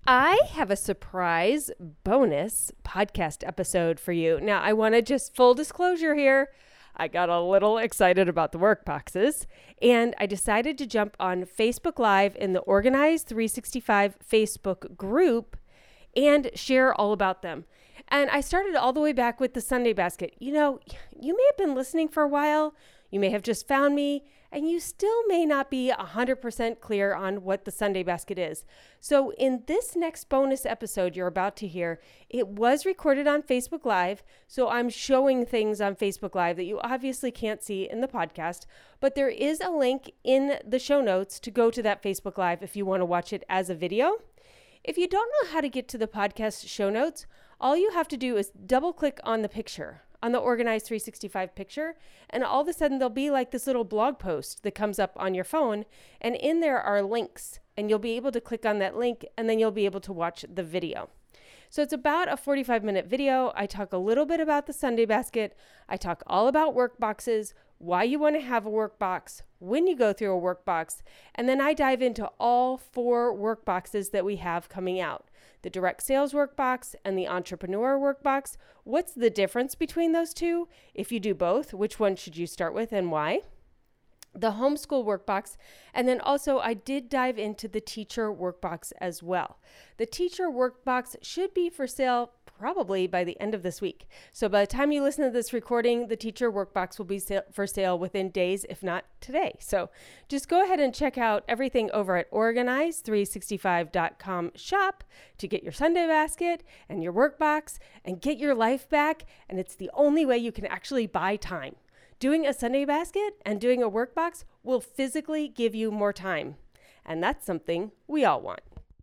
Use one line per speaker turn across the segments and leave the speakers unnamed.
I have a surprise bonus podcast episode for you. Now, I want to just full disclosure here. I got a little excited about the work boxes, and I decided to jump on Facebook Live in the Organize 365 Facebook group and share all about them. And I started all the way back with the Sunday basket. You know, you may have been listening for a while. You may have just found me, and you still may not be 100% clear on what the Sunday basket is. So in this next bonus episode you're about to hear, it was recorded on Facebook Live, so I'm showing things on Facebook Live that you obviously can't see in the podcast, but there is a link in the show notes to go to that Facebook Live if you want to watch it as a video. If you don't know how to get to the podcast show notes, all you have to do is double click on the picture, on the Organize 365 picture, and all of a sudden there'll be like this little blog post that comes up on your phone, and in there are links, and you'll be able to click on that link, and then you'll be able to watch the video. So it's about a 45-minute video. I talk a little bit about the Sunday basket. I talk all about work boxes, why you want to have a work box, when you go through a work box, and then I dive into all 4 work boxes that we have coming out. The direct sales workbox and the entrepreneur workbox. What's the difference between those two? If you do both, which one should you start with and why? The homeschool workbox, and then also I did dive into the teacher workbox as well. The teacher workbox should be for sale probably by the end of this week. So by the time you listen to this recording, the teacher workbox will be for sale within days, if not today. So just go ahead and check out everything over at organize365.com shop to get your Sunday basket and your workbox and get your life back. And it's the only way you can actually buy time. Doing a Sunday basket and doing a workbox will physically give you more time. And that's something we all want.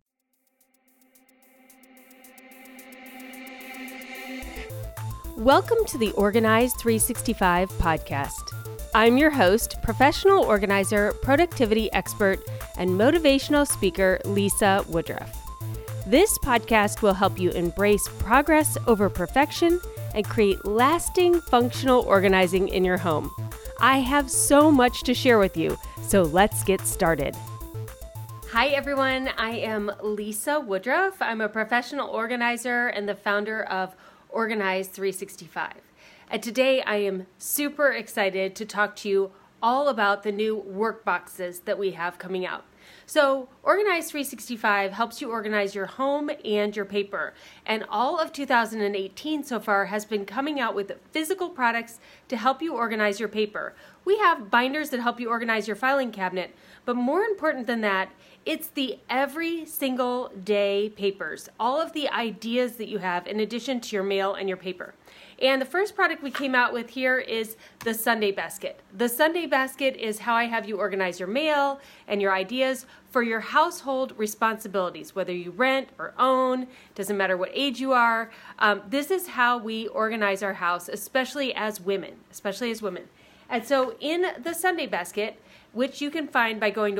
Welcome to the Organize 365 podcast. I'm your host, professional organizer, productivity expert, and motivational speaker, Lisa Woodruff. This podcast will help you embrace progress over perfection and create lasting functional organizing in your home. I have so much to share with you, so let's get started. Hi everyone, I am Lisa Woodruff. I'm a professional organizer and the founder of Organize 365. And today I am super excited to talk to you all about the new work boxes that we have coming out. So Organize 365 helps you organize your home and your paper. And all of 2018 so far has been coming out with physical products to help you organize your paper. We have binders that help you organize your filing cabinet, but more important than that, it's the every single day papers, all of the ideas that you have in addition to your mail and your paper. And the first product we came out with here is the Sunday basket. The Sunday basket is how I have you organize your mail and your ideas for your household responsibilities, whether you rent or own, doesn't matter what age you are. This is how we organize our house, especially as women. And so in the Sunday basket, which you can find by going to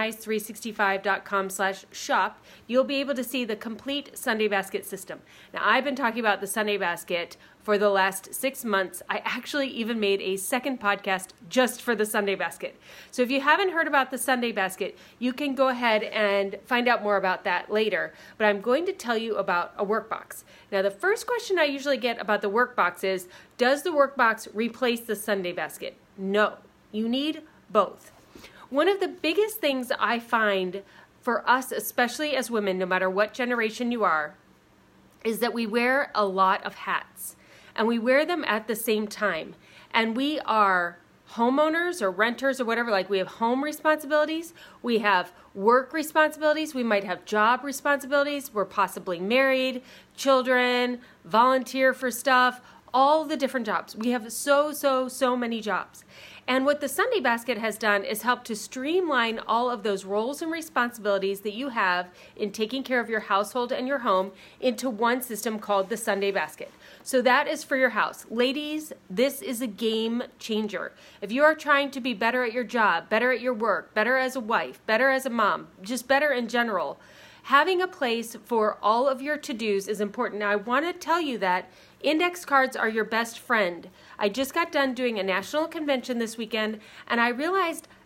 organize365.com/shop, you'll be able to see the complete Sunday basket system. Now, I've been talking about the Sunday basket for the last 6 months. I actually even made a second podcast just for the Sunday basket. So if you haven't heard about the Sunday basket, you can go ahead and find out more about that later. But I'm going to tell you about a workbox. Now, the first question I usually get about the workbox is, does the workbox replace the Sunday basket? No, you need both. One of the biggest things I find for us, especially as women, no matter what generation you are, is that we wear a lot of hats and we wear them at the same time. And we are homeowners or renters or whatever, like we have home responsibilities, we have work responsibilities, we might have job responsibilities, we're possibly married, children, volunteer for stuff, all the different jobs. We have so many jobs. And what the Sunday basket has done is help to streamline all of those roles and responsibilities that you have in taking care of your household and your home into one system called the Sunday basket. So that is for your house. Ladies, this is a game changer. If you are trying to be better at your job, better at your work, better as a wife, better as a mom, just better in general, having a place for all of your to-dos is important. Now, I want to tell you that index cards are your best friend. I just got done doing a national convention this weekend, and I realized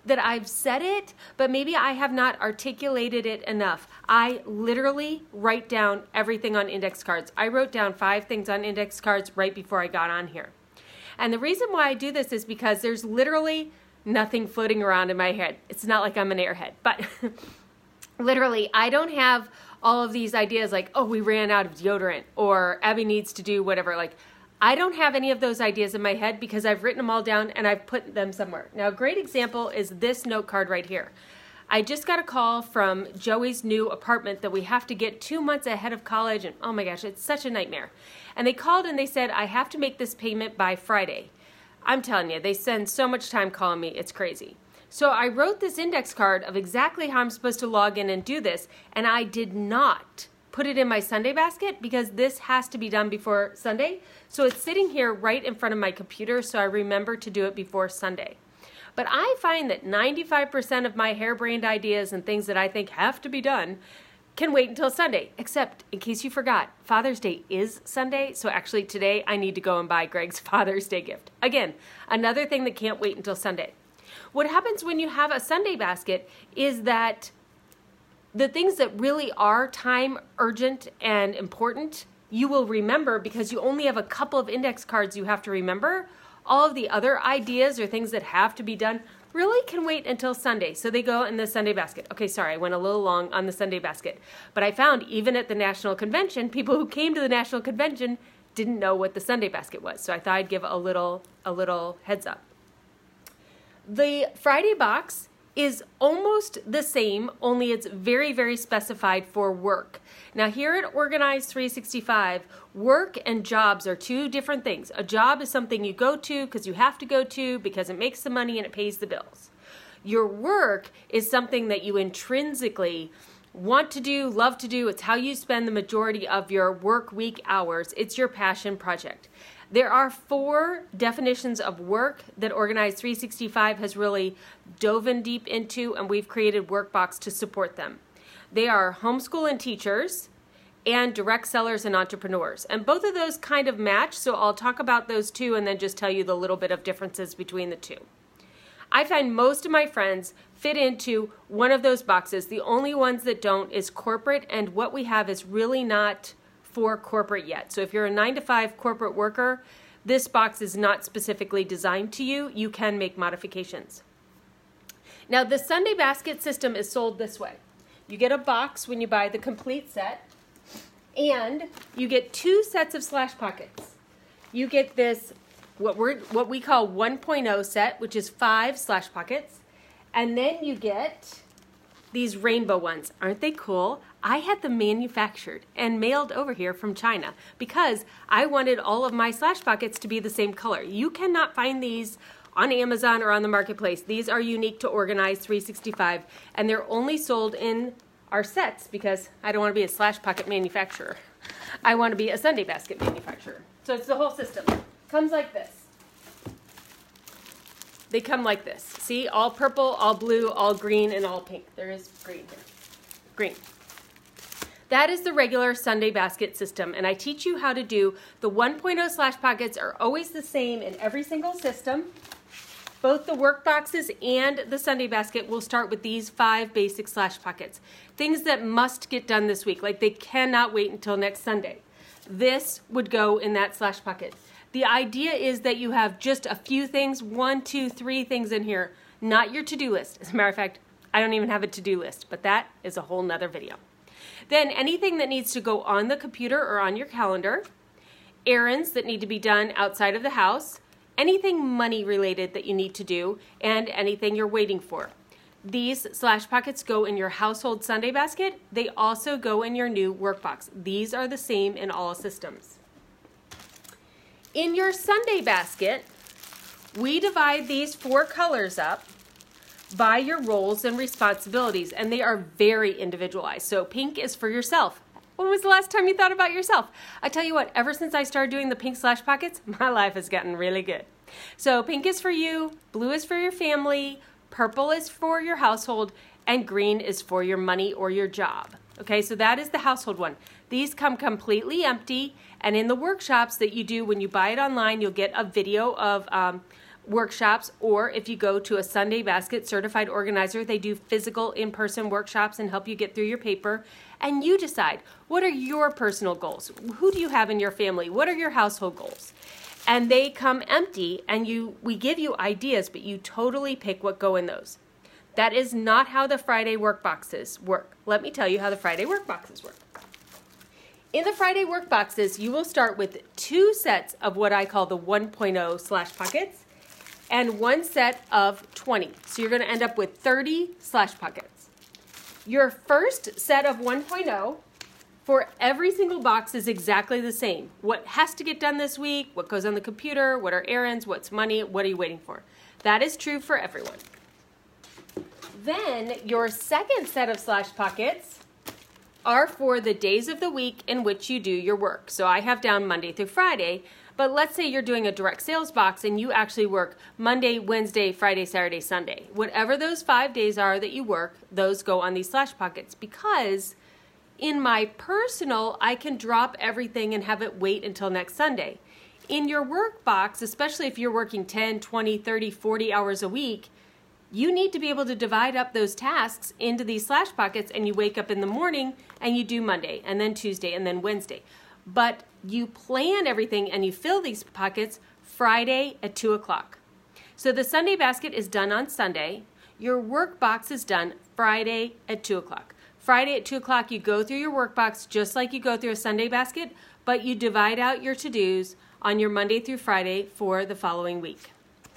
that I've said it, but maybe I have not articulated it enough. I literally write down everything on index cards. I wrote down 5 things on index cards right before I got on here. And the reason why I do this is because there's literally nothing floating around in my head. It's not like I'm an airhead, but literally I don't have all of these ideas like, oh, we ran out of deodorant, or Abby needs to do whatever. Like, I don't have any of those ideas in my head because I've written them all down and I've put them somewhere. Now, a great example is this note card right here. I just got a call from Joey's new apartment that we have to get 2 months ahead of college, and oh my gosh, it's such a nightmare. And they called and they said, I have to make this payment by Friday. I'm telling you, they spend so much time calling me, it's crazy. So I wrote this index card of exactly how I'm supposed to log in and do this, and I did not put it in my Sunday basket because this has to be done before Sunday. So it's sitting here right in front of my computer, so I remember to do it before Sunday. But I find that 95% of my harebrained ideas and things that I think have to be done can wait until Sunday, except in case you forgot, Father's Day is Sunday, so actually today I need to go and buy Greg's Father's Day gift. Again, another thing that can't wait until Sunday. What happens when you have a Sunday basket is that the things that really are time urgent and important, you will remember because you only have a couple of index cards you have to remember. All of the other ideas or things that have to be done really can wait until Sunday. So they go in the Sunday basket. Okay, sorry, I went a little long on the Sunday basket. But I found even at the National Convention, people who came to the National Convention didn't know what the Sunday basket was. So I thought I'd give a little heads up. The Friday box is almost the same, only it's very, very specified for work. Now here at Organize 365, work and jobs are 2 different things. A job is something you go to because you have to go to because it makes the money and it pays the bills. Your work is something that you intrinsically want to do, love to do. It's how you spend the majority of your work week hours. It's your passion project. There are 4 definitions of work that Organize 365 has really dove in deep into, and we've created Workbox to support them. They are homeschool and teachers and direct sellers and entrepreneurs. And both of those kind of match, so I'll talk about those 2 and then just tell you the little bit of differences between the 2. I find most of my friends fit into one of those boxes. The only ones that don't is corporate, and what we have is really not for corporate yet. So if you're a 9-to-5 corporate worker, this box is not specifically designed to you. You can make modifications. Now the Sunday basket system is sold this way. You get a box when you buy the complete set, and you get 2 sets of slash pockets. You get this, what we call 1.0 set, which is 5 slash pockets, and then you get these rainbow ones. Aren't they cool? I had them manufactured and mailed over here from China because I wanted all of my slash pockets to be the same color. You cannot find these on Amazon or on the marketplace. These are unique to Organize 365, and they're only sold in our sets because I don't want to be a slash pocket manufacturer. I want to be a Sunday basket manufacturer. So it's the whole system. Comes like this. They come like this. See, all purple, all blue, all green, and all pink. There is green here. Green. That is the regular Sunday basket system, and I teach you how to do the 1.0 slash pockets are always the same in every single system. Both the work boxes and the Sunday basket will start with these 5 basic slash pockets. Things that must get done this week, like they cannot wait until next Sunday. This would go in that slash pocket. The idea is that you have just a few things, 1, 2, 3 things in here, not your to-do list. As a matter of fact, I don't even have a to-do list, but that is a whole nother video. Then anything that needs to go on the computer or on your calendar, errands that need to be done outside of the house, anything money related that you need to do, and anything you're waiting for. These slash pockets go in your household Sunday basket. They also go in your new workbox. These are the same in all systems. In your Sunday basket, we divide these 4 colors up by your roles and responsibilities, and they are very individualized. So pink is for yourself. When was the last time you thought about yourself? I tell you what, ever since I started doing the pink slash pockets, my life has gotten really good. So pink is for you, blue is for your family, purple is for your household, and green is for your money or your job. Okay, so that is the household one. These come completely empty, and in the workshops that you do when you buy it online, you'll get a video of workshops, or if you go to a Sunday Basket certified organizer, they do physical in-person workshops and help you get through your paper. And you decide, what are your personal goals? Who do you have in your family? What are your household goals? And they come empty, and we give you ideas, but you totally pick what go in those. That is not how the Friday workboxes work. Let me tell you how the Friday workboxes work. In the Friday workboxes, you will start with 2 sets of what I call the 1.0 slash pockets and 1 set of 20. So you're going to end up with 30 slash pockets. Your first set of 1.0 for every single box is exactly the same. What has to get done this week, what goes on the computer, what are errands, what's money, what are you waiting for? That is true for everyone. Then your second set of slash pockets are for the days of the week in which you do your work. So I have down Monday through Friday, but let's say you're doing a direct sales box and you actually work Monday, Wednesday, Friday, Saturday, Sunday. Whatever those 5 days are that you work, those go on these slash pockets, because in my personal, I can drop everything and have it wait until next Sunday. In your work box, especially if you're working 10, 20, 30, 40 hours a week, you need to be able to divide up those tasks into these slash pockets, and you wake up in the morning and you do Monday and then Tuesday and then Wednesday. But you plan everything and you fill these pockets Friday at 2 o'clock. So the Sunday basket is done on Sunday. Your work box is done Friday at 2 o'clock. Friday at 2 o'clock, you go through your work box just like you go through a Sunday basket, but you divide out your to-dos on your Monday through Friday for the following week.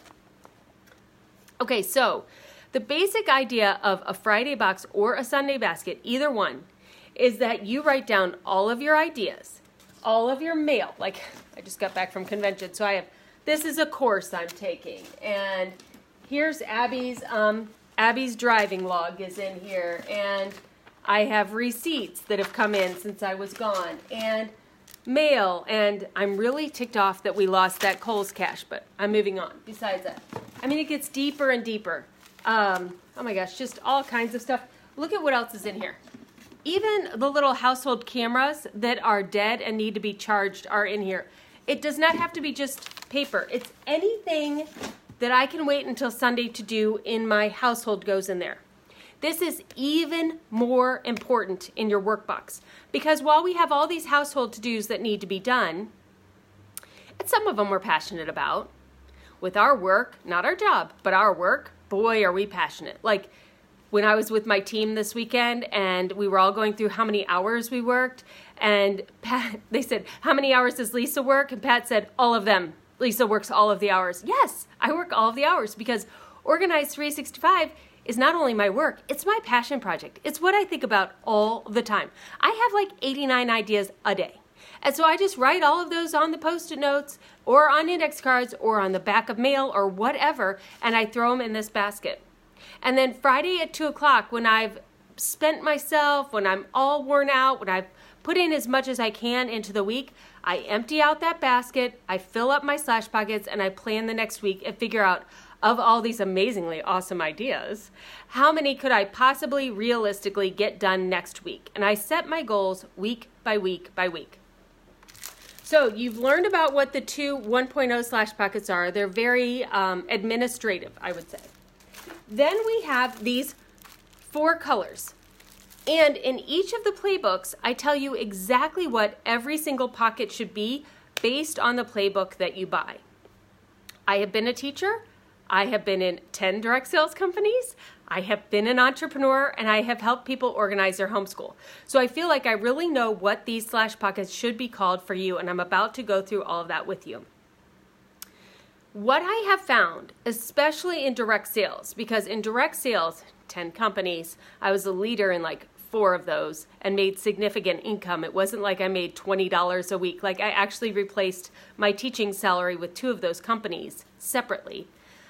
Okay, so the basic idea of a Friday box or a Sunday basket, either one, is that you write down all of your ideas, all of your mail. Like, I just got back from convention, so this is a course I'm taking, and here's Abby's driving log is in here, and I have receipts that have come in since I was gone, and mail, and I'm really ticked off that we lost that Kohl's cash, but I'm moving on. Besides that, I mean, it gets deeper and deeper. Oh my gosh, just all kinds of stuff. Look at what else is in here. Even the little household cameras that are dead and need to be charged are in here. It does not have to be just paper. It's anything that I can wait until Sunday to do in my household goes in there. This is even more important in your workbox, because while we have all these household to-dos that need to be done, and some of them we're passionate about, with our work, not our job, but our work, boy, are we passionate. Like when I was with my team this weekend and we were all going through how many hours we worked, and they said, how many hours does Lisa work? And Pat said, all of them. Lisa works all of the hours. Yes, I work all of the hours, because Organize 365 is not only my work, it's my passion project. It's what I think about all the time. I have like 89 ideas a day. And so I just write all of those on the Post-it notes or on index cards or on the back of mail or whatever, and I throw them in this basket. And then Friday at 2 o'clock, when I've spent myself, when I'm all worn out, when I've put in as much as I can into the week, I empty out that basket, I fill up my slash pockets, and I plan the next week and figure out, of all these amazingly awesome ideas, how many could I possibly realistically get done next week? And I set my goals week by week by week. So you've learned about what the two 1.0 slash pockets are. They're very administrative, I would say. Then we have these 4 colors. And in each of the playbooks, I tell you exactly what every single pocket should be based on the playbook that you buy. I have been a teacher. I have been in 10 direct sales companies. I have been an entrepreneur, and I have helped people organize their homeschool. So I feel like I really know what these slash pockets should be called for you, and I'm about to go through all of that with you. What I have found, especially in direct sales, because in direct sales, 10 companies, I was a leader in like 4 of those and made significant income. It wasn't like I made $20 a week. Like I actually replaced my teaching salary with 2 of those companies separately.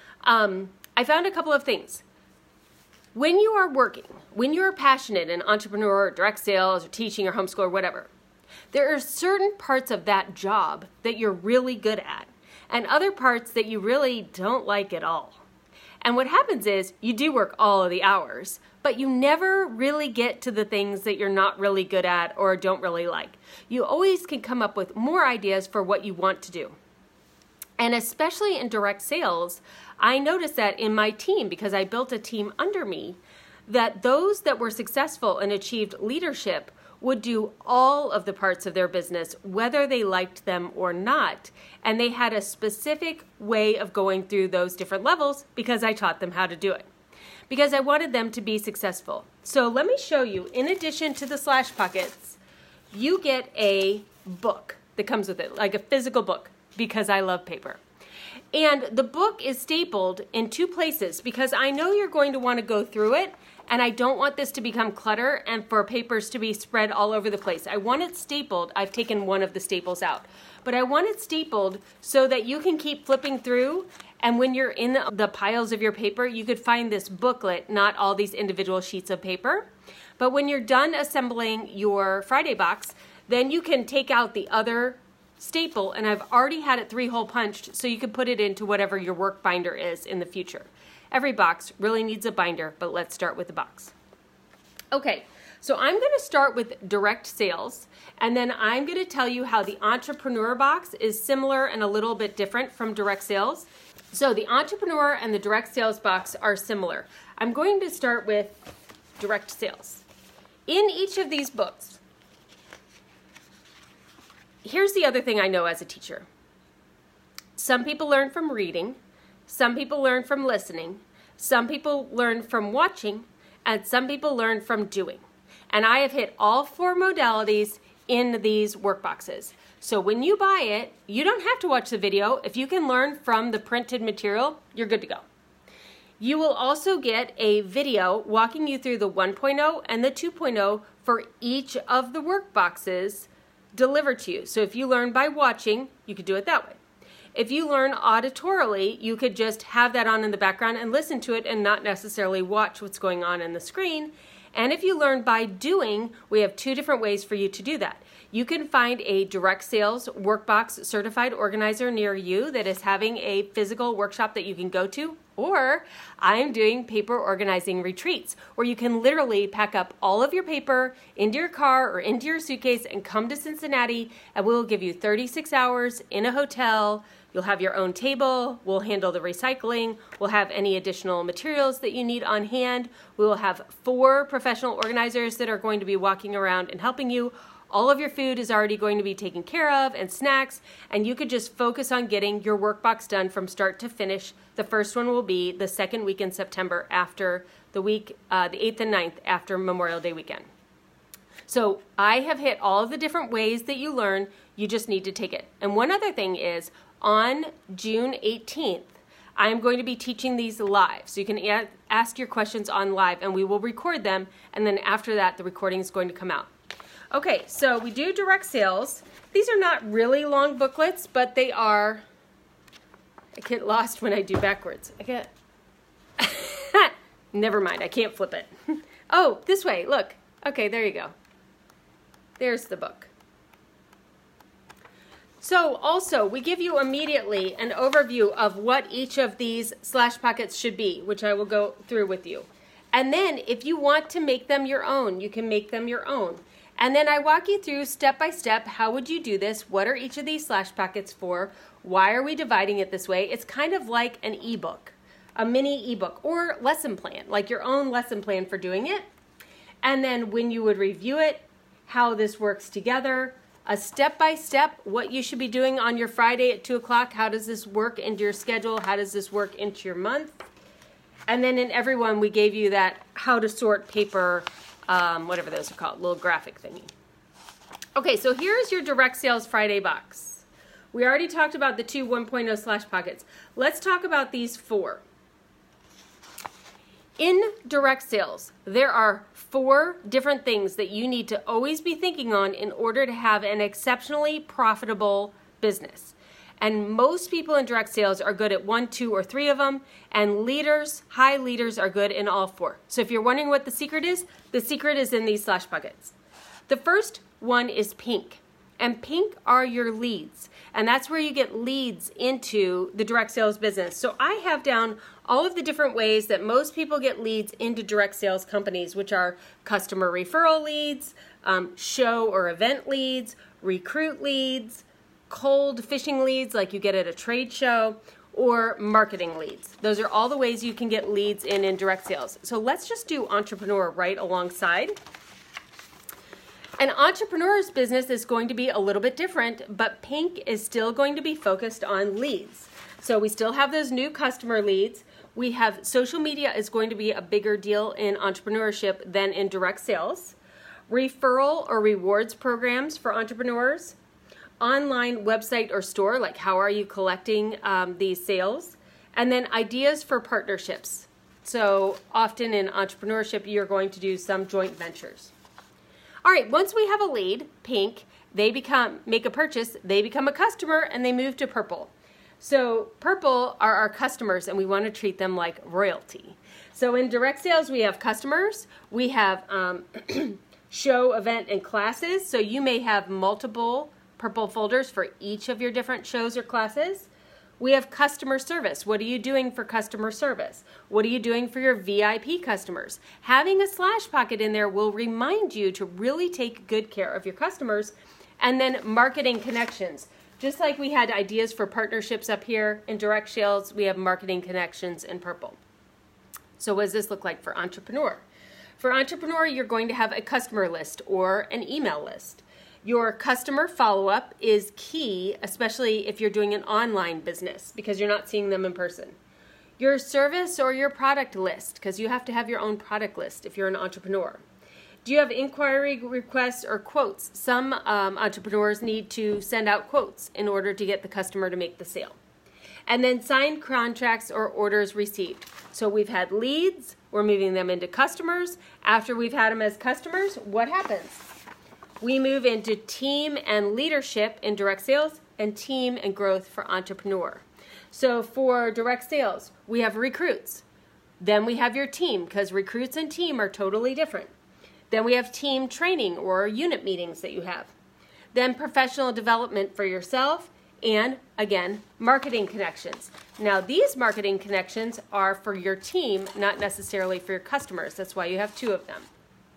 I found a couple of things. When you are working, when you are passionate, an entrepreneur, or direct sales, or teaching, or homeschool, or whatever, there are certain parts of that job that you're really good at, and other parts that you really don't like at all. And what happens is you do work all of the hours, but you never really get to the things that you're not really good at or don't really like. You always can come up with more ideas for what you want to do. And especially in direct sales, I noticed that in my team, because I built a team under me, that those that were successful and achieved leadership would do all of the parts of their business, whether they liked them or not. And they had a specific way of going through those different levels because I taught them how to do it, because I wanted them to be successful. So let me show you, in addition to the Slash Pockets, you get a book that comes with it, like a physical book, because I love paper. And the book is stapled in 2 places because I know you're going to want to go through it, and I don't want this to become clutter and for papers to be spread all over the place. I want it stapled. I've taken one of the staples out, but I want it stapled so that you can keep flipping through, and when you're in the piles of your paper, you could find this booklet, not all these individual sheets of paper. But when you're done assembling your Friday box, then you can take out the other staple, and I've already had it 3-hole punched so you can put it into whatever your work binder is in the future. Every box really needs a binder, but let's start with the box. Okay, so I'm going to start with direct sales, and then I'm going to tell you how the entrepreneur box is similar and a little bit different from direct sales. So the entrepreneur and the direct sales box are similar. I'm going to start with direct sales. In each of these books, here's the other thing I know as a teacher. Some people learn from reading, some people learn from listening, some people learn from watching, and some people learn from doing. And I have hit all 4 modalities in these workboxes. So when you buy it, you don't have to watch the video. If you can learn from the printed material, you're good to go. You will also get a video walking you through the 1.0 and the 2.0 for each of the workboxes delivered to you. So if you learn by watching, you could do it that way. If you learn auditorily, you could just have that on in the background and listen to it and not necessarily watch what's going on the screen. And if you learn by doing, we have 2 different ways for you to do that. You can find a direct sales workbox certified organizer near you that is having a physical workshop that you can go to, or I'm doing paper organizing retreats where you can literally pack up all of your paper into your car or into your suitcase and come to Cincinnati, and we'll give you 36 hours in a hotel. You'll have your own table. We'll handle the recycling. We'll have any additional materials that you need on hand. We will have 4 professional organizers that are going to be walking around and helping you. All of your food is already going to be taken care of, and snacks, and you could just focus on getting your workbox done from start to finish. The first one will be the 2nd week in September, after the week, the 8th and 9th, after Memorial Day weekend. So I have hit all of the different ways that you learn. You just need to take it. And one other thing is, on June 18th, I'm going to be teaching these live. So you can ask your questions on live, and we will record them, and then after that, the recording is going to come out. Okay, so we do direct sales. These are not really long booklets, but they are. I get lost when I do backwards. I get. Never mind, I can't flip it. Oh, this way, look. Okay, there you go. There's the book. So also, we give you immediately an overview of what each of these Slash Pockets should be, which I will go through with you. And then if you want to make them your own, you can make them your own. And then I walk you through step by step, how would you do this? What are each of these Slash Pockets for? Why are we dividing it this way? It's kind of like an ebook, a mini ebook, or lesson plan, like your own lesson plan for doing it. And then when you would review it, how this works together, a step by step, what you should be doing on your Friday at 2 o'clock. How does this work into your schedule? How does this work into your month? And then in every one, we gave you that how to sort paper, whatever those are called, little graphic thingy. Okay, so here's your direct sales Friday box. We already talked about the 2 1.0 Slash Pockets. Let's talk about these 4. In direct sales, there are 4 different things that you need to always be thinking on in order to have an exceptionally profitable business. And most people in direct sales are good at 1, 2, or 3 of them, and leaders, high leaders, are good in all 4. So if you're wondering what the secret is in these Slash Pockets. The first one is pink, and pink are your leads, and that's where you get leads into the direct sales business. So I have down all of the different ways that most people get leads into direct sales companies, which are customer referral leads, show or event leads, recruit leads, cold fishing leads like you get at a trade show, or marketing leads. Those are all the ways you can get leads in direct sales. So let's just do entrepreneur right alongside. An entrepreneur's business is going to be a little bit different, but Pink is still going to be focused on leads. So we still have those new customer leads. We have social media is going to be a bigger deal in entrepreneurship than in direct sales. Referral or rewards programs for entrepreneurs. Online website or store, like how are you collecting these sales? And then ideas for partnerships. So often in entrepreneurship, you're going to do some joint ventures. All right, once we have a lead, Pink, they make a purchase, they become a customer, and they move to Purple. So Purple are our customers, and we want to treat them like royalty. So in direct sales, we have customers, we have show, event, and classes. So you may have multiple Purple folders for each of your different shows or classes. We have customer service. What are you doing for customer service? What are you doing for your VIP customers? Having a slash pocket in there will remind you to really take good care of your customers. And then marketing connections. Just like we had ideas for partnerships up here in direct sales, we have marketing connections in Purple. So what does this look like for entrepreneur? For entrepreneur, you're going to have a customer list or an email list. Your customer follow-up is key, especially if you're doing an online business because you're not seeing them in person. Your service or your product list, because you have to have your own product list if you're an entrepreneur. Do you have inquiry requests or quotes? Some entrepreneurs need to send out quotes in order to get the customer to make the sale. And then signed contracts or orders received. So we've had leads, we're moving them into customers. After we've had them as customers, what happens? We move into team and leadership in direct sales and team and growth for entrepreneur. So for direct sales, we have recruits. Then we have your team because recruits and team are totally different. Then we have team training or unit meetings that you have. Then professional development for yourself and, again, marketing connections. Now, these marketing connections are for your team, not necessarily for your customers. That's why you have two of them.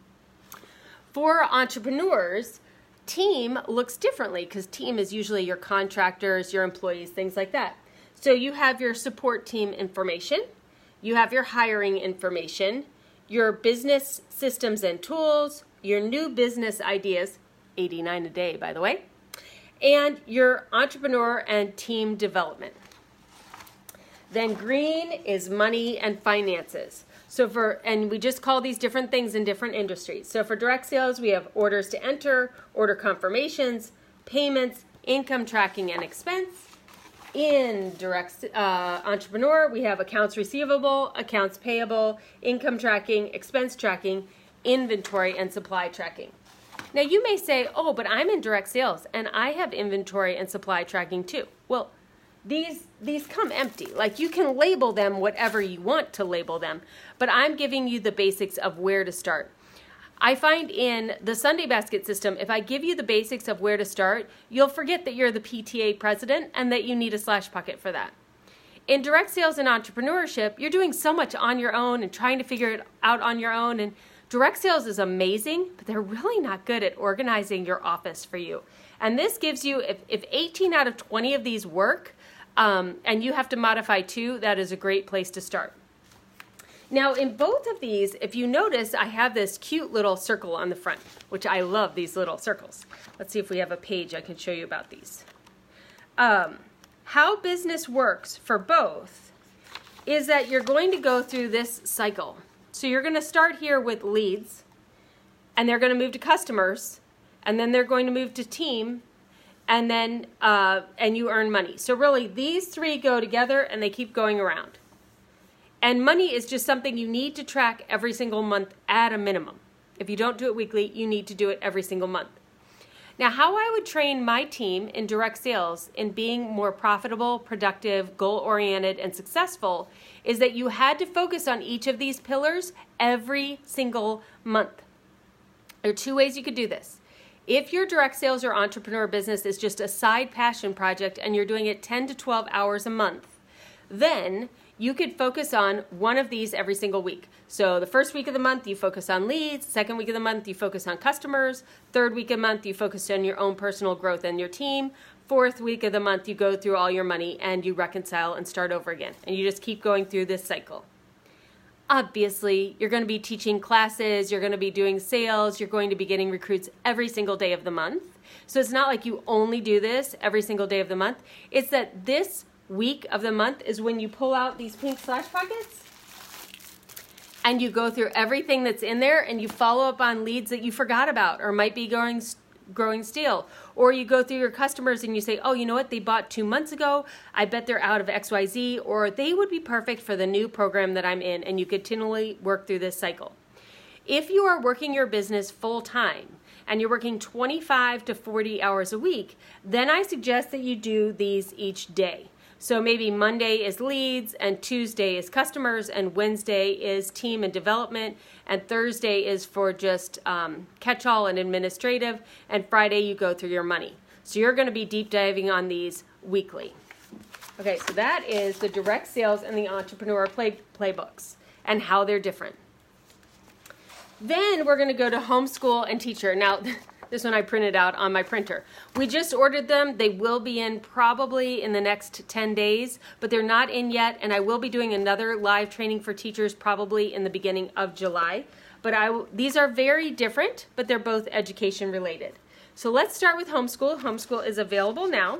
For entrepreneurs, team looks differently because team is usually your contractors, your employees, things like that. So you have your support team information, you have your hiring information, your business systems and tools, your new business ideas, 89 a day, by the way, and your entrepreneur and team development. Then green is money and finances. And we just call these different things in different industries. So for direct sales, we have orders to enter, order confirmations, payments, income tracking, and expense. In direct entrepreneur, we have accounts receivable, accounts payable, income tracking, expense tracking, inventory, and supply tracking. Now you may say, oh, but I'm in direct sales and I have inventory and supply tracking too. Well, these come empty. Like you can label them whatever you want to label them, but I'm giving you the basics of where to start. I find in the Sunday Basket system, if I give you the basics of where to start, you'll forget that you're the PTA president and that you need a slash pocket for that. In direct sales and entrepreneurship, you're doing so much on your own and trying to figure it out on your own. And direct sales is amazing, but they're really not good at organizing your office for you. And this gives you, if 18 out of 20 of these work, and you have to modify 2, that is a great place to start. Now, in both of these, if you notice, I have this cute little circle on the front, which I love these little circles. Let's see if we have a page I can show you about these. How business works for both is that you're going to go through this cycle. So you're going to start here with leads, and they're going to move to customers, and then they're going to move to team, and then and you earn money. So really, these 3 go together, and they keep going around. And money is just something you need to track every single month at a minimum. If you don't do it weekly, you need to do it every single month. Now, how I would train my team in direct sales in being more profitable, productive, goal-oriented, and successful is that you had to focus on each of these pillars every single month. There are 2 ways you could do this. If your direct sales or entrepreneur business is just a side passion project and you're doing it 10 to 12 hours a month, then you could focus on one of these every single week. So the first week of the month, you focus on leads. Second week of the month, you focus on customers. Third week of the month, you focus on your own personal growth and your team. 4th week of the month, you go through all your money and you reconcile and start over again. And you just keep going through this cycle. Obviously, you're going to be teaching classes, you're going to be doing sales, you're going to be getting recruits every single day of the month. So it's not like you only do this every single day of the month. It's that this week of the month is when you pull out these pink slash pockets and you go through everything that's in there and you follow up on leads that you forgot about or might be growing stale. Or you go through your customers and you say, oh, you know what? They bought 2 months ago. I bet they're out of XYZ, or they would be perfect for the new program that I'm in. And you continually work through this cycle. If you are working your business full time and you're working 25 to 40 hours a week, then I suggest that you do these each day. So maybe Monday is leads, and Tuesday is customers, and Wednesday is team and development, and Thursday is for just catch-all and administrative, and Friday you go through your money. So you're going to be deep diving on these weekly. Okay, so that is the direct sales and the entrepreneur playbooks and how they're different. Then we're going to go to homeschool and teacher. Now, this one I printed out on my printer. We just ordered them. They will be in probably in the next 10 days, but they're not in yet. And I will be doing another live training for teachers probably in the beginning of July. But these are very different, but they're both education related. So let's start with homeschool. Homeschool is available now.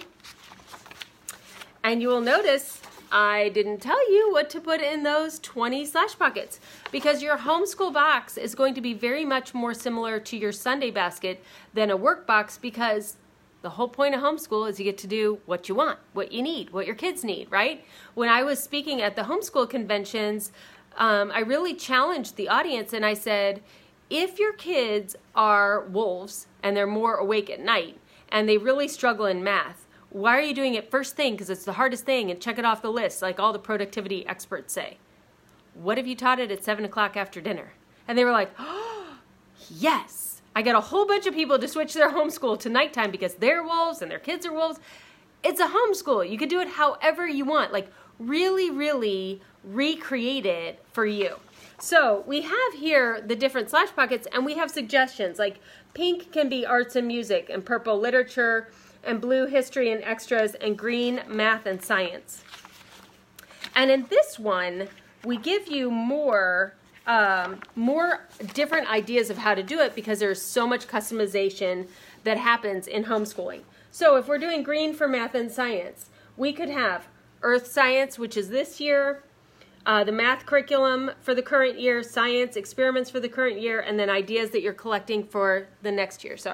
And you will notice I didn't tell you what to put in those 20 slash pockets, because your homeschool box is going to be very much more similar to your Sunday basket than a work box, because the whole point of homeschool is you get to do what you want, what you need, what your kids need, right? When I was speaking at the homeschool conventions, I really challenged the audience and I said, if your kids are wolves and they're more awake at night and they really struggle in math, why are you doing it first thing? Because it's the hardest thing, and check it off the list like all the productivity experts say. What if you taught it at 7 o'clock after dinner? And they were like, oh, yes. I got a whole bunch of people to switch their homeschool to nighttime because they're wolves and their kids are wolves. It's a homeschool. You can do it however you want. Like really, really recreate it for you. So we have here the different slash pockets, and we have suggestions. Like pink can be arts and music, and purple literature, and blue history and extras, and green math and science. And in this one, we give you more different ideas of how to do it, because there's so much customization that happens in homeschooling. So if we're doing green for math and science, we could have earth science, which is this year, the math curriculum for the current year, science experiments for the current year, and then ideas that you're collecting for the next year,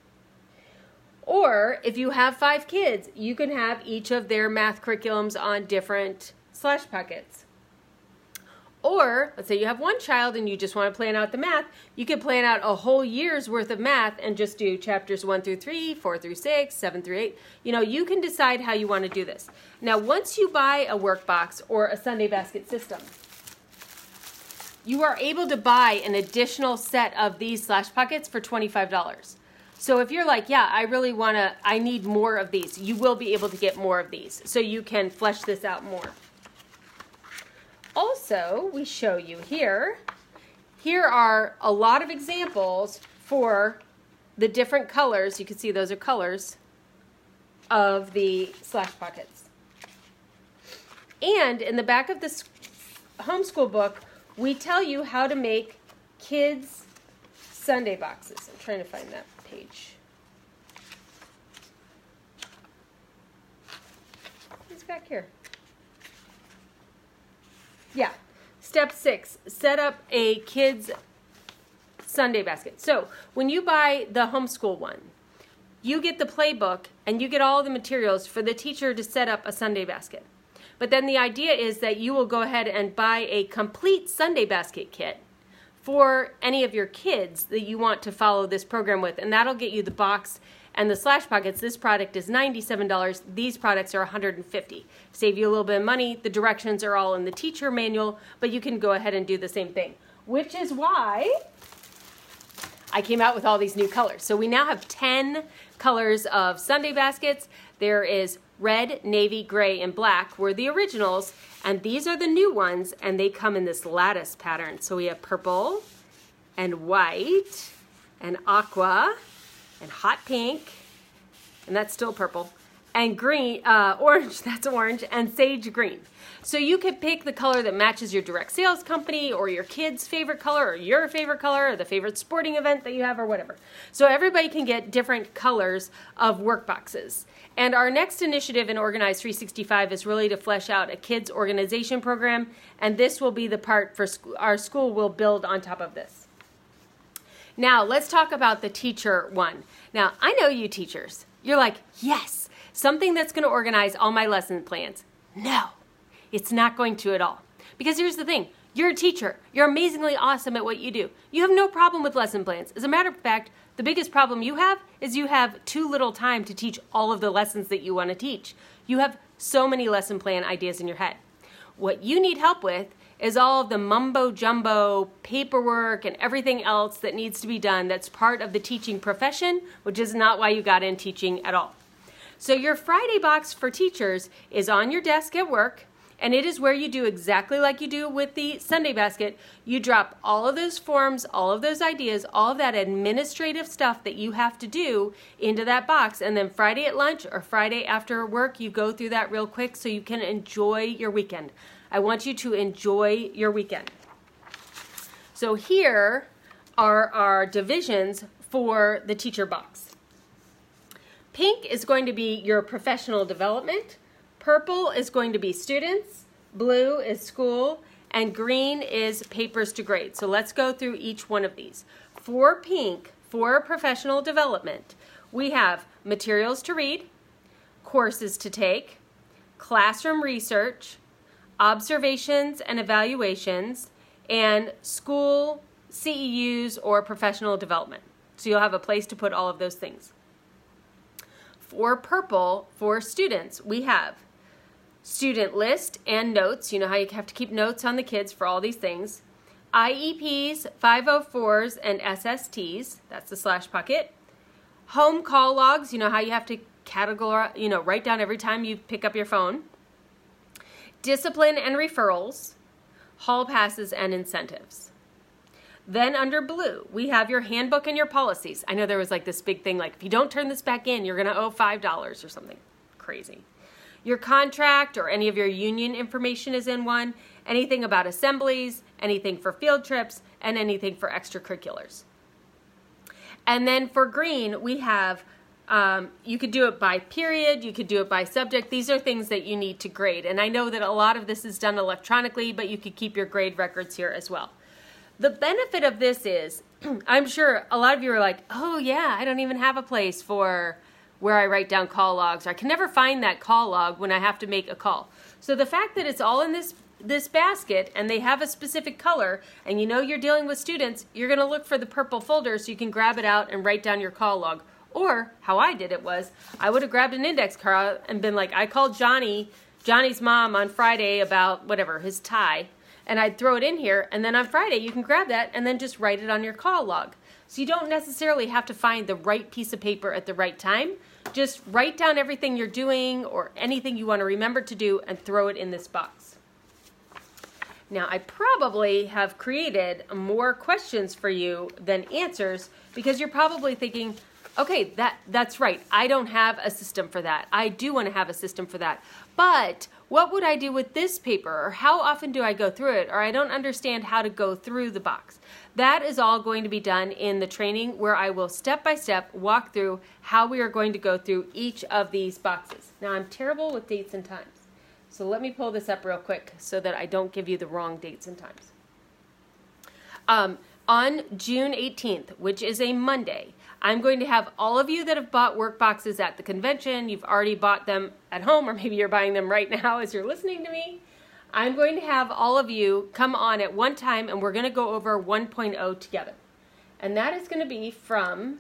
Or if you have 5 kids, you can have each of their math curriculums on different slash pockets. Or let's say you have 1 child and you just want to plan out the math, you can plan out a whole year's worth of math and just do chapters 1 through 3, 4 through 6, 7 through 8. You can decide how you want to do this. Now, once you buy a workbox or a Sunday basket system, you are able to buy an additional set of these slash pockets for $25. So if you're like, yeah, I need more of these, you will be able to get more of these. So you can flesh this out more. Also, we show you here are a lot of examples for the different colors. You can see those are colors of the slash pockets. And in the back of this homeschool book, we tell you how to make kids' Sunday boxes. I'm trying to find that page. It's back here. Yeah. Step 6, set up a kids' Sunday basket. So when you buy the homeschool one, you get the playbook and you get all the materials for the teacher to set up a Sunday basket. But then the idea is that you will go ahead and buy a complete Sunday basket kit for any of your kids that you want to follow this program with, and that'll get you the box and the slash pockets. This product is $97. These products are $150. Save you a little bit of money. The directions are all in the teacher manual, but you can go ahead and do the same thing, which is why I came out with all these new colors. So we now have 10 colors of Sunday baskets. There is red, navy, gray, and black were the originals, and these are the new ones, and they come in this lattice pattern. So we have purple and white and aqua and hot pink, and that's still purple, and green, orange, that's orange, and sage green. So you could pick the color that matches your direct sales company or your kid's favorite color or your favorite color or the favorite sporting event that you have or whatever. So everybody can get different colors of work boxes. And our next initiative in Organize 365 is really to flesh out a kids organization program, and this will be the part for our school will build on top of this. Now, let's talk about the teacher one. Now, I know you teachers. You're like, yes, something that's going to organize all my lesson plans. No, it's not going to at all. Because here's the thing. You're a teacher. You're amazingly awesome at what you do. You have no problem with lesson plans. As a matter of fact, the biggest problem you have is you have too little time to teach all of the lessons that you want to teach. You have so many lesson plan ideas in your head. What you need help with is all of the mumbo jumbo paperwork and everything else that needs to be done that's part of the teaching profession, which is not why you got in teaching at all. So your Friday box for teachers is on your desk at work, and it is where you do exactly like you do with the Sunday basket. You drop all of those forms, all of those ideas, all of that administrative stuff that you have to do into that box. And then Friday at lunch or Friday after work, you go through that real quick so you can enjoy your weekend. I want you to enjoy your weekend. So here are our divisions for the teacher box. Pink is going to be your professional development. Purple is going to be students, blue is school, and green is papers to grade. So let's go through each one of these. For pink, for professional development, we have materials to read, courses to take, classroom research, observations and evaluations, and school CEUs or professional development. So you'll have a place to put all of those things. For purple, for students, we have student list and notes. You know how you have to keep notes on the kids for all these things. IEPs, 504s, and SSTs. That's the slash bucket. Home call logs. You know how you have to categorize, write down every time you pick up your phone. Discipline and referrals. Hall passes and incentives. Then under blue, we have your handbook and your policies. I know there was like this big thing like if you don't turn this back in, you're going to owe $5 or something crazy. Your contract or any of your union information is in one, anything about assemblies, anything for field trips, and anything for extracurriculars. And then for green, we have, you could do it by period, you could do it by subject. These are things that you need to grade. And I know that a lot of this is done electronically, but you could keep your grade records here as well. The benefit of this is, I'm sure a lot of you are like, oh yeah, I don't even have a place for where I write down call logs. Or I can never find that call log when I have to make a call. So the fact that it's all in this basket and they have a specific color and you know you're dealing with students, you're going to look for the purple folder so you can grab it out and write down your call log. Or how I did it was I would have grabbed an index card and been like, I called Johnny's mom on Friday about whatever, his tie. And I'd throw it in here, and then on Friday you can grab that and then just write it on your call log. So you don't necessarily have to find the right piece of paper at the right time. Just write down everything you're doing or anything you want to remember to do and throw it in this box. Now, I probably have created more questions for you than answers because you're probably thinking, okay, that's right. I don't have a system for that. I do want to have a system for that. But what would I do with this paper? Or how often do I go through it? Or I don't understand how to go through the box. That is all going to be done in the training where I will step by step walk through how we are going to go through each of these boxes. Now, I'm terrible with dates and times. So let me pull this up real quick so that I don't give you the wrong dates and times. On June 18th, which is a Monday, I'm going to have all of you that have bought work boxes at the convention, you've already bought them at home, or maybe you're buying them right now as you're listening to me. I'm going to have all of you come on at one time, and we're going to go over 1.0 together. And that is going to be from,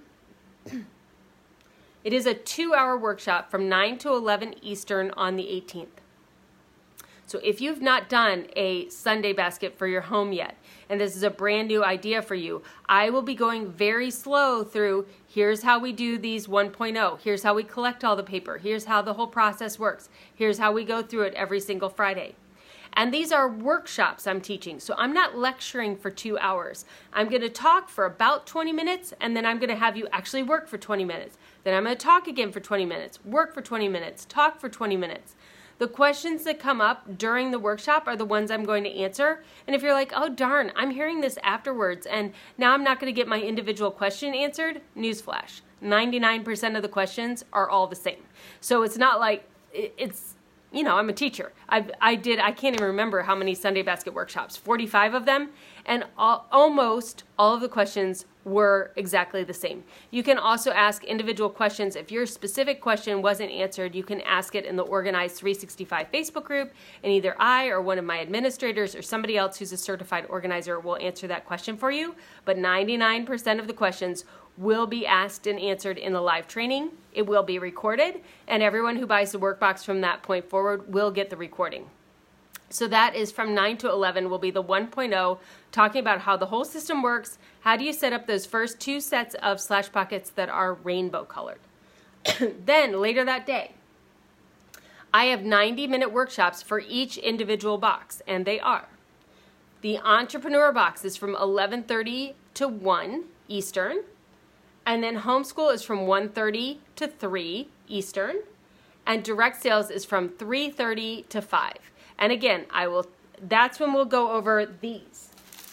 it is a 2-hour workshop from 9 to 11 Eastern on the 18th. So if you've not done a Sunday basket for your home yet, and this is a brand new idea for you, I will be going very slow through, here's how we do these 1.0, here's how we collect all the paper, here's how the whole process works, here's how we go through it every single Friday. And these are workshops I'm teaching. So I'm not lecturing for 2 hours. I'm going to talk for about 20 minutes, and then I'm going to have you actually work for 20 minutes. Then I'm going to talk again for 20 minutes, work for 20 minutes, talk for 20 minutes. The questions that come up during the workshop are the ones I'm going to answer. And if you're like, oh darn, I'm hearing this afterwards and now I'm not going to get my individual question answered, newsflash, 99% of the questions are all the same. So it's not like it's, I'm a teacher. I can't even remember how many Sunday basket workshops, 45 of them, and almost all of the questions were exactly the same. You can also ask individual questions. If your specific question wasn't answered, you can ask it in the Organized 365 Facebook group, and either I or one of my administrators or somebody else who's a certified organizer will answer that question for you. But 99% of the questions will be asked and answered in the live training. It will be recorded, and everyone who buys the workbox from that point forward will get the recording. So that is from 9 to 11 will be the 1.0, talking about how the whole system works. How do you set up those first 2 sets of slash pockets that are rainbow colored? Then later that day, I have 90-minute workshops for each individual box, and they are. The entrepreneur box is from 11:30 to 1 Eastern, and then homeschool is from 1:30 to 3 Eastern, and direct sales is from 3:30 to 5. And again, that's when we'll go over these.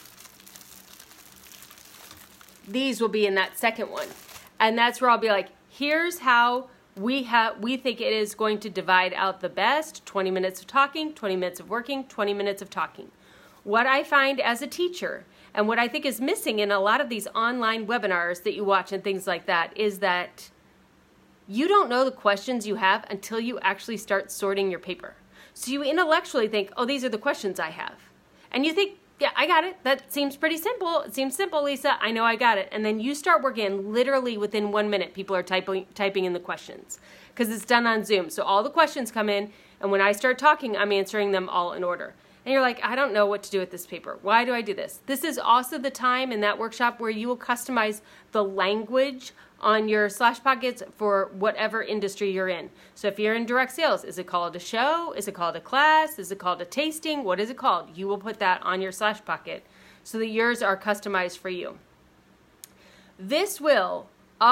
These will be in that second one. And that's where I'll be like, here's how we think it is going to divide out the best: 20 minutes of talking, 20 minutes of working, 20 minutes of talking. What I find as a teacher, and what I think is missing in a lot of these online webinars that you watch and things like that, is that you don't know the questions you have until you actually start sorting your paper. So you intellectually think, oh, these are the questions I have. And you think, yeah, I got it. That seems pretty simple. It seems simple, Lisa. I know I got it. And then you start working, and literally within 1 minute, people are typing in the questions because it's done on Zoom. So all the questions come in, and when I start talking, I'm answering them all in order. And you're like, I don't know what to do with this paper. Why do I do this? This is also the time in that workshop where you will customize the language on your slash pockets for whatever industry you're in. So if you're in direct sales, is it called a show? Is it called a class? Is it called a tasting? What is it called? You will put that on your slash pocket so that yours are customized for you. This will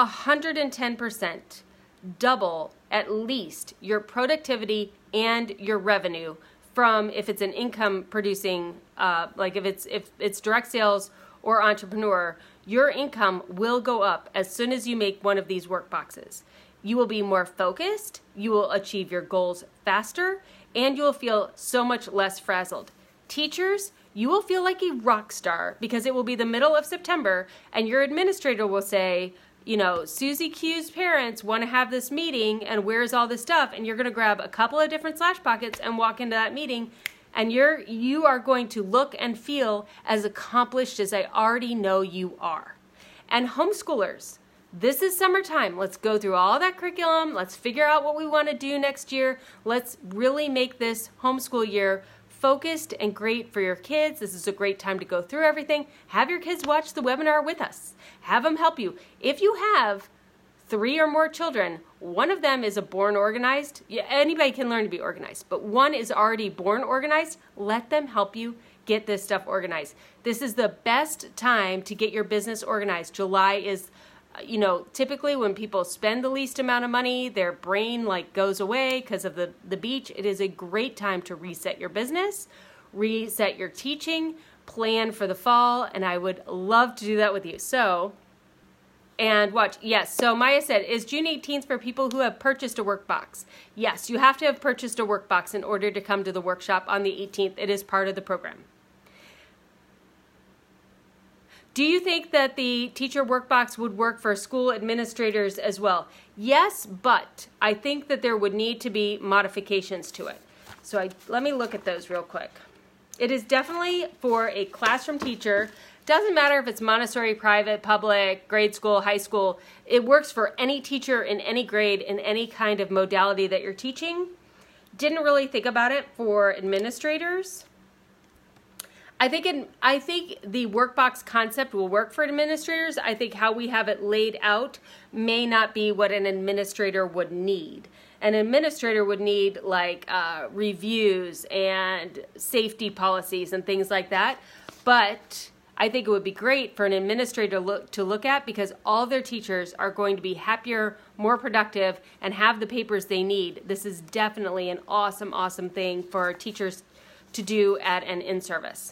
110% double at least your productivity and your revenue from, if it's an income producing, like if it's direct sales or entrepreneur, your income will go up as soon as you make one of these work boxes. You will be more focused, you will achieve your goals faster, and you will feel so much less frazzled. Teachers, you will feel like a rock star because it will be the middle of September and your administrator will say, Susie Q's parents want to have this meeting and where's all this stuff? And you're going to grab a couple of different slash pockets and walk into that meeting, and you are going to look and feel as accomplished as I already know you are. And homeschoolers, this is summertime. Let's go through all that curriculum. Let's figure out what we want to do next year. Let's really make this homeschool year focused and great for your kids. This is a great time to go through everything. Have your kids watch the webinar with us. Have them help you. If you have 3 or more children, one of them is a born organized. Yeah, anybody can learn to be organized, but one is already born organized. Let them help you get this stuff organized. This is the best time to get your business organized. July is, typically when people spend the least amount of money, their brain goes away because of the beach. It is a great time to reset your business, reset your teaching, plan for the fall, and I would love to do that with you. And watch, yes, so Maya said, is June 18th for people who have purchased a workbox? Yes, you have to have purchased a workbox in order to come to the workshop on the 18th. It is part of the program. Do you think that the teacher workbox would work for school administrators as well? Yes, but I think that there would need to be modifications to it. So let me look at those real quick. It is definitely for a classroom teacher. Doesn't matter if it's Montessori, private, public, grade school, high school. It works for any teacher in any grade, in any kind of modality that you're teaching. Didn't really think about it for administrators. I think the workbox concept will work for administrators. I think how we have it laid out may not be what an administrator would need. An administrator would need like reviews and safety policies and things like that. But I think it would be great for an administrator to look at, because all their teachers are going to be happier, more productive, and have the papers they need. This is definitely an awesome, awesome thing for teachers to do at an in-service.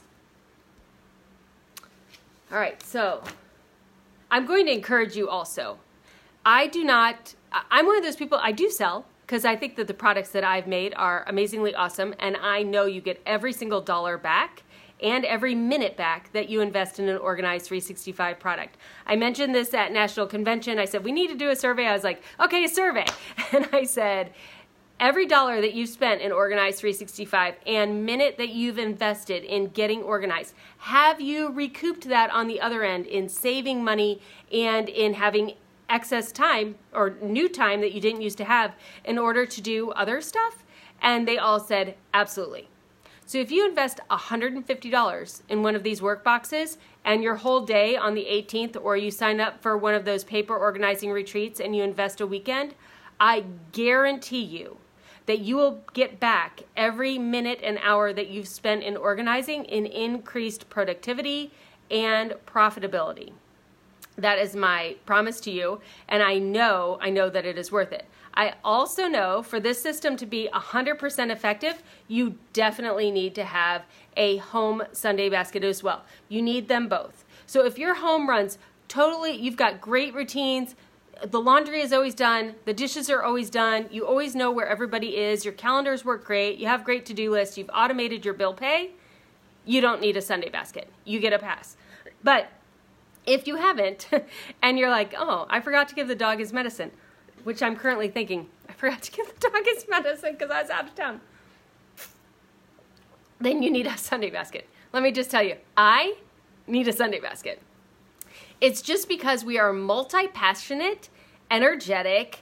All right, so I'm going to encourage you also. I'm one of those people, I do sell, because I think that the products that I've made are amazingly awesome, and I know you get every single dollar back and every minute back that you invest in an Organize 365 product. I mentioned this at National Convention. I said, we need to do a survey. I was like, okay, a survey. And I said, every dollar that you've spent in Organize 365 and minute that you've invested in getting organized, have you recouped that on the other end in saving money and in having excess time or new time that you didn't used to have in order to do other stuff? And they all said, absolutely. So if you invest $150 in one of these work boxes and your whole day on the 18th, or you sign up for one of those paper organizing retreats and you invest a weekend, I guarantee you that you will get back every minute and hour that you've spent in organizing in increased productivity and profitability. That is my promise to you, and I know that it is worth it. I also know for this system to be 100% effective, you definitely need to have a home Sunday basket as well. You need them both. So if your home runs totally, you've got great routines, the laundry is always done, the dishes are always done, you always know where everybody is, your calendars work great, you have great to-do lists, you've automated your bill pay, you don't need a Sunday basket. You get a pass. But if you haven't, and you're like, oh, I forgot to give the dog his medicine, which I'm currently thinking, I forgot to give the dog his medicine because I was out of town, then you need a Sunday basket. Let me just tell you, I need a Sunday basket. It's just because we are multi-passionate, energetic,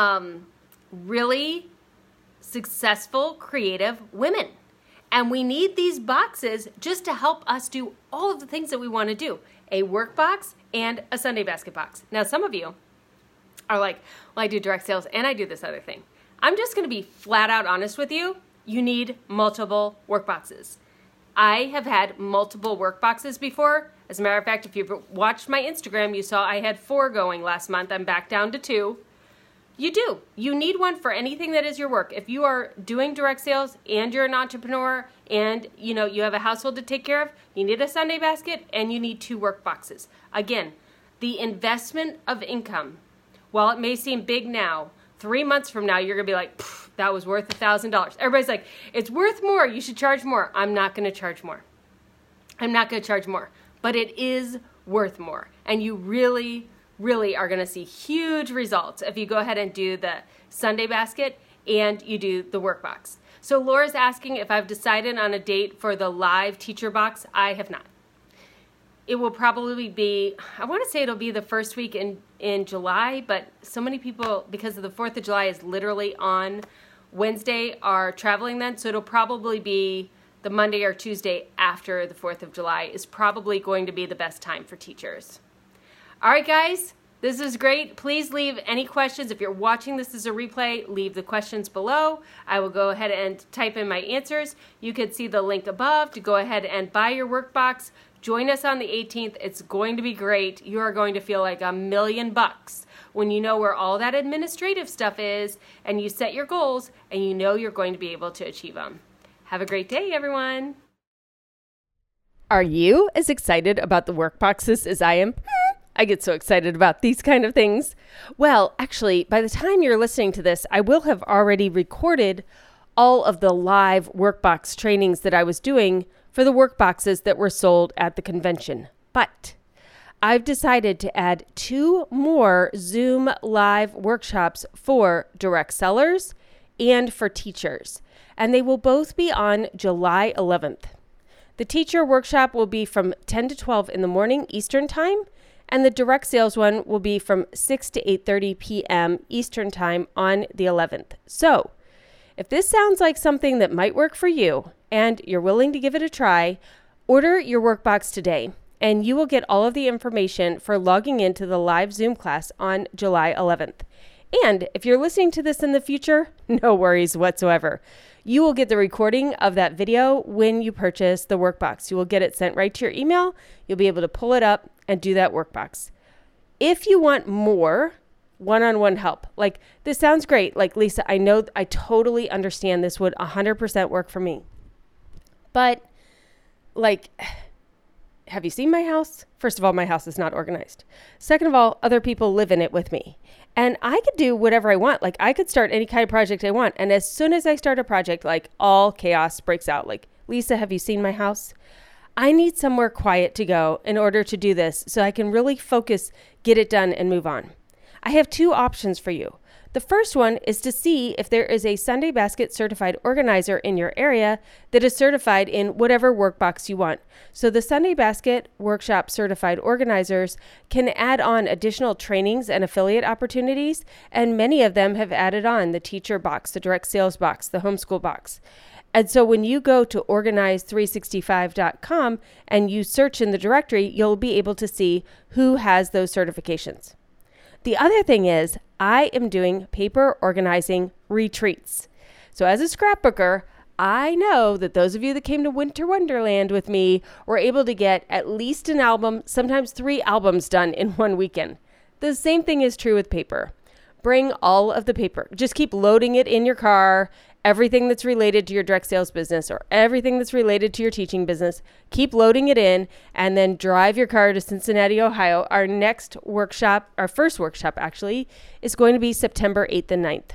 really successful, creative women. And we need these boxes just to help us do all of the things that we want to do. A work box and a Sunday basket box. Now, some of you are like, well, I do direct sales and I do this other thing. I'm just going to be flat out honest with you. You need multiple work boxes. I have had multiple work boxes before. As a matter of fact, if you've watched my Instagram, you saw I had 4 going last month. I'm back down to 2. You do. You need one for anything that is your work. If you are doing direct sales and you're an entrepreneur and you have a household to take care of, you need a Sunday basket and you need 2 work boxes. Again, the investment of income, while it may seem big now, 3 months from now, you're going to be like, that was worth $1,000. Everybody's like, it's worth more. You should charge more. I'm not going to charge more. I'm not going to charge more. But it is worth more. And you really, really are going to see huge results if you go ahead and do the Sunday basket and you do the workbox. So Laura's asking if I've decided on a date for the live teacher box. I have not. It will probably be, I want to say it'll be the first week in July, but so many people, because of the 4th of July is literally on Wednesday, are traveling then. So it'll probably be the Monday or Tuesday after the 4th of July is probably going to be the best time for teachers. All right, guys, this is great. Please leave any questions. If you're watching this as a replay, leave the questions below. I will go ahead and type in my answers. You can see the link above to go ahead and buy your workbox. Join us on the 18th. It's going to be great. You are going to feel like $1,000,000 when you know where all that administrative stuff is and you set your goals and you know you're going to be able to achieve them. Have a great day, everyone. Are you as excited about the workboxes as I am? I get so excited about these kind of things. Well, actually, by the time you're listening to this, I will have already recorded all of the live workbox trainings that I was doing for the workboxes that were sold at the convention. But I've decided to add 2 more Zoom live workshops for direct sellers and for teachers. And they will both be on July 11th. The teacher workshop will be from 10 to 12 in the morning Eastern time, and the direct sales one will be from 6 to 8:30 p.m. Eastern time on the 11th. So if this sounds like something that might work for you and you're willing to give it a try, Order your workbox today, and you will get all of the information for logging into the live Zoom class on July 11th. And if you're listening to this in the future, no worries whatsoever. You will get the recording of that video when you purchase the workbox. You will get it sent right to your email. You'll be able to pull it up and do that workbox. If you want more one-on-one help, like this sounds great. Like, Lisa, I know I totally understand this would 100% work for me. But like, have you seen my house? First of all, my house is not organized. Second of all, other people live in it with me. And I could do whatever I want. Like, I could start any kind of project I want. And as soon as I start a project, like, all chaos breaks out. Like, Lisa, have you seen my house? I need somewhere quiet to go in order to do this so I can really focus, get it done, and move on. I have two options for you. The first one is to see if there is a Sunday Basket certified organizer in your area that is certified in whatever workbox you want. So the Sunday Basket Workshop certified organizers can add on additional trainings and affiliate opportunities, and many of them have added on the teacher box, the direct sales box, the homeschool box. And so when you go to organize365.com and you search in the directory, you'll be able to see who has those certifications. The other thing is, I am doing paper organizing retreats. So as a scrapbooker, I know that those of you that came to Winter Wonderland with me were able to get at least an album, sometimes 3 albums done in one weekend. The same thing is true with paper. Bring all of the paper. Just keep loading it in your car. Everything that's related to your direct sales business or everything that's related to your teaching business, keep loading it in and then drive your car to Cincinnati, Ohio. Our next workshop, our first workshop actually, is going to be September 8th and 9th.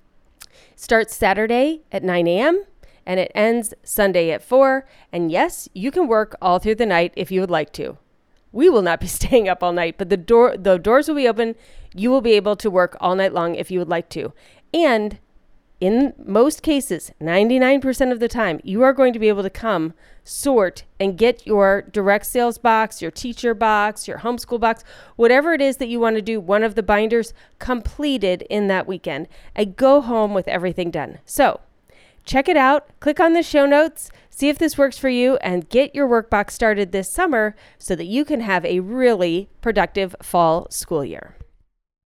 It starts Saturday at 9 a.m. and it ends Sunday at 4. And yes, you can work all through the night if you would like to. We will not be staying up all night, but the doors will be open. You will be able to work all night long if you would like to. And in most cases, 99% of the time, you are going to be able to come, sort, and get your direct sales box, your teacher box, your homeschool box, whatever it is that you want to do, one of the binders completed in that weekend, and go home with everything done. So check it out, click on the show notes, see if this works for you, and get your workbox started this summer so that you can have a really productive fall school year.